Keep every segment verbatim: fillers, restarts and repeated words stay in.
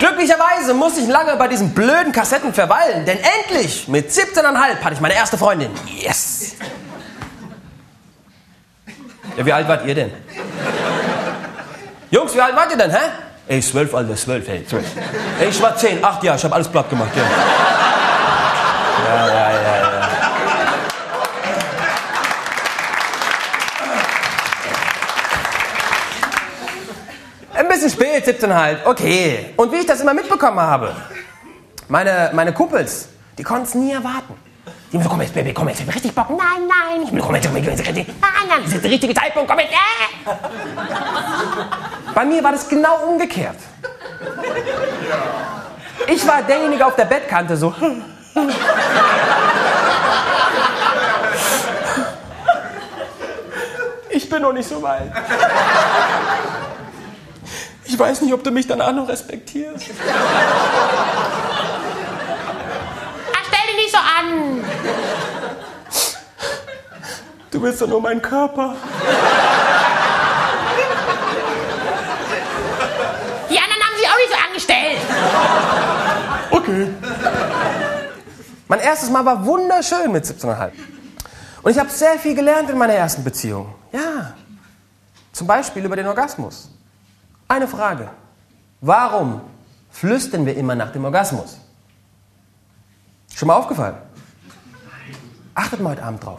Glücklicherweise musste ich lange bei diesen blöden Kassetten verweilen, denn endlich, mit siebzehn Komma fünf hatte ich meine erste Freundin. Yes! Ja, wie alt wart ihr denn? Jungs, wie alt wart ihr denn, hä? Ey, zwölf, Alter, zwölf, ey, zwölf. Ey, ich war zehn, acht Jahre, ich hab alles platt gemacht, ja. Ja, ja, ja, ja. Ein bisschen spät, siebzehn halt, okay. Und wie ich das immer mitbekommen habe, meine, meine Kumpels, die konnten es nie erwarten. Die haben so, komm jetzt, Baby, komm jetzt, ich hab richtig Bock. Nein, nein, ich will, komm jetzt, komm jetzt, komm jetzt, nein, nein, das ist der richtige Zeitpunkt, komm jetzt. Äh. Bei mir war das genau umgekehrt. Ich war derjenige auf der Bettkante, so. Ich bin noch nicht so weit. Ich weiß nicht, ob du mich danach noch respektierst. Ach, stell dich nicht so an. Du willst doch nur meinen Körper. Die anderen haben sich auch nicht so angestellt. Okay. Mein erstes Mal war wunderschön mit siebzehn Komma fünf. Und ich habe sehr viel gelernt in meiner ersten Beziehung. Ja. Zum Beispiel über den Orgasmus. Eine Frage. Warum flüstern wir immer nach dem Orgasmus? Schon mal aufgefallen? Achtet mal heute Abend drauf.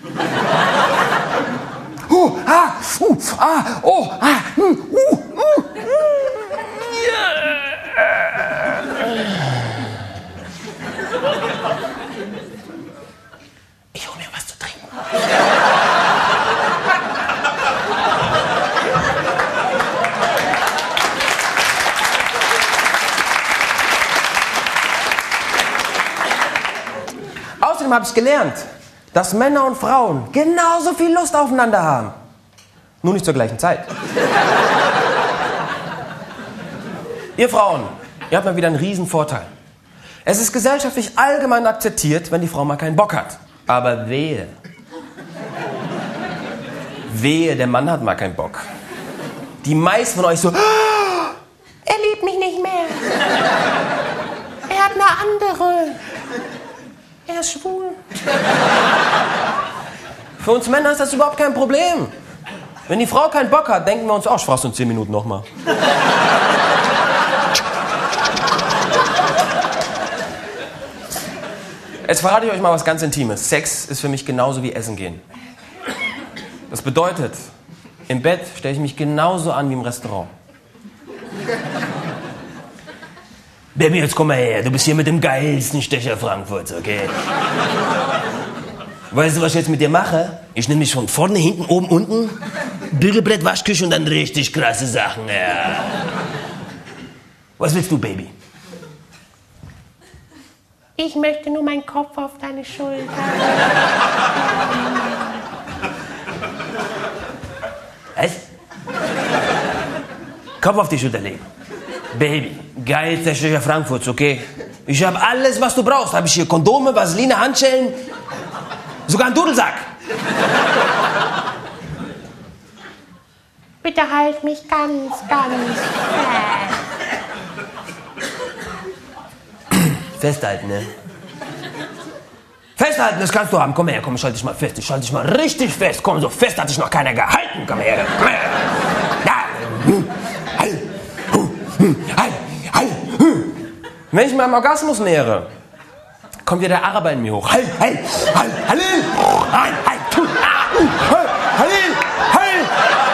Huh, ah, uh, ah, oh, ah, hm, uh, uh, Ich hol mir was zu trinken. Außerdem habe ich gelernt, dass Männer und Frauen genauso viel Lust aufeinander haben. Nur nicht zur gleichen Zeit. Ihr Frauen, ihr habt mal wieder einen riesen Vorteil. Es ist gesellschaftlich allgemein akzeptiert, wenn die Frau mal keinen Bock hat. Aber wehe. Wehe, der Mann hat mal keinen Bock. Die meisten von euch so, Er liebt mich nicht mehr. Er hat eine andere. Er ist schwul. Für uns Männer ist das überhaupt kein Problem. Wenn die Frau keinen Bock hat, denken wir uns, ach, ich frag's in zehn Minuten nochmal. Jetzt verrate ich euch mal was ganz Intimes. Sex ist für mich genauso wie Essen gehen. Das bedeutet, im Bett stelle ich mich genauso an wie im Restaurant. Baby, jetzt komm mal her. Du bist hier mit dem geilsten Stecher Frankfurts, okay? Weißt du, was ich jetzt mit dir mache? Ich nehme dich von vorne, hinten, oben, unten, Bügelbrett, Waschküche und dann richtig krasse Sachen, ja. Was willst du, Baby? Ich möchte nur meinen Kopf auf deine Schulter. Was? Kopf auf die Schulter legen. Baby, geilster Stecher Frankfurts, okay? Ich habe alles, was du brauchst. Habe ich hier Kondome, Vaseline, Handschellen, sogar einen Dudelsack. Bitte halt mich ganz, ganz fest. Festhalten, ne? Festhalten, das kannst du haben. Komm her, komm, ich halte dich mal fest. Ich halte dich mal richtig fest. Komm, so fest hat dich noch keiner gehalten. Komm her, komm her. Ja. Halt. Halt. Halt. Wenn ich mir am Orgasmus nähere, kommt wieder der Araber in mir hoch. Halt, halt, halt, Halil. Halt, halt, halt, Halil, halt.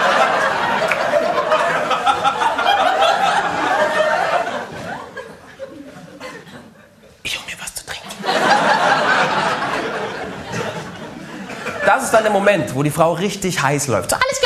Ich hol mir was zu trinken. Das ist dann der Moment, wo die Frau richtig heiß läuft. So, alles